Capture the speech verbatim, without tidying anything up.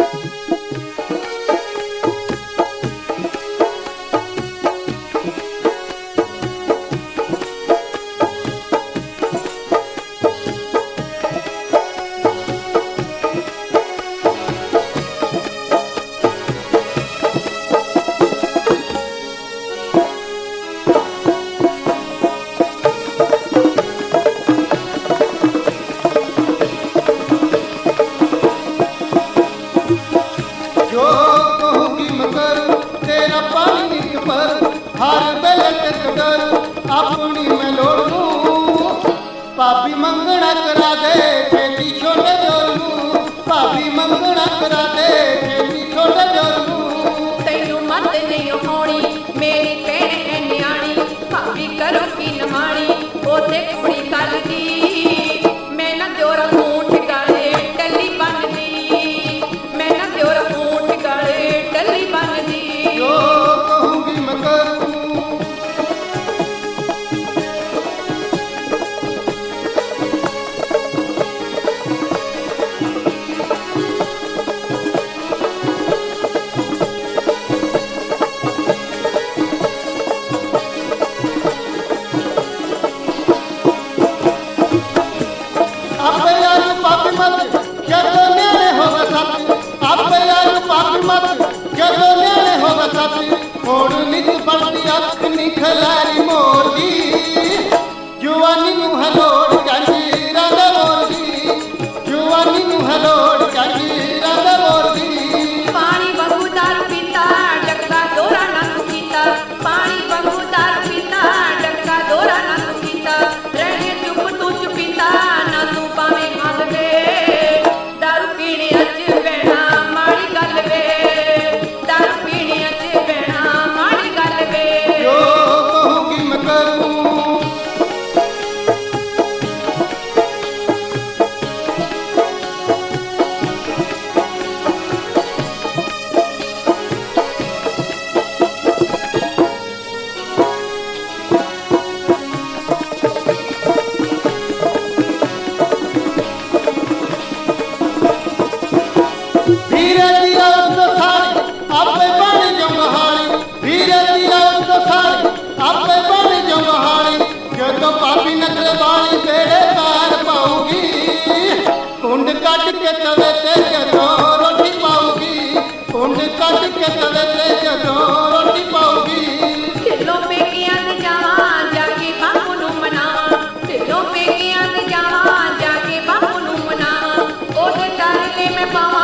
अपनी मैं लोड़ लूं भाभी मंगना करा दे खेती छोटे जोर लूं भाभी मंगना करा दे खेती छोटे जोर लूं तैनू मत नहीं होनी मेरी भैन है न्याणी भाभी करो की नमाणी ओते कुड़ी कल दी मैं ना त्योरा ऊंट गाले टल्ली बन दी मैं ना त्योरा ऊंट गाले टल्ली बन दी जो कहूंगी मैं करूं खलारी मोरदी जुवानी नू हलोड़ जंजीरा दा मोरदी जुवानी नू हलोड़ जंजीरा दा मोरदी पानी वांगू दारू पीता डकदा दोरा ना पीता पानी वांगू दारू पीता डकदा दोरा ना पीता रहे चुप तू चुपीता ना तू पावे हाथ वे दारू पीने अच बैणा माड़ी गल वे दारू पीने अच बैणा माड़ी गल वे कुंड कट के तवे ते जदों रोटी पाऊगी कुंड कट के तवे ते जदों रोटी पाऊगी ढिलों पेकियां ते जावां जाके बापू नू मनावां ढिलों पेकियां ते जावां जाके बापू नू मनावां ओदे डर ले मैं पावां